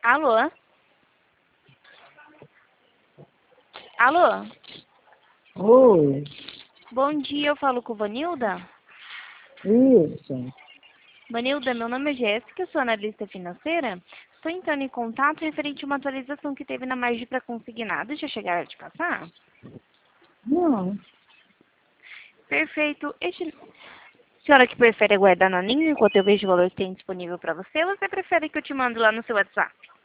Alô? Alô? Oi, Bom dia, eu falo com Vanilda. isso. Vanilda, meu nome é Jéssica, eu sou analista financeira. Estou entrando em contato referente a uma atualização que teve na margem para consignados. Já chegaram a te passar? Não, Perfeito. Senhora que prefere aguardar na linha enquanto eu vejo o valor que tem disponível para você, ou você prefere que eu te mande lá no seu WhatsApp?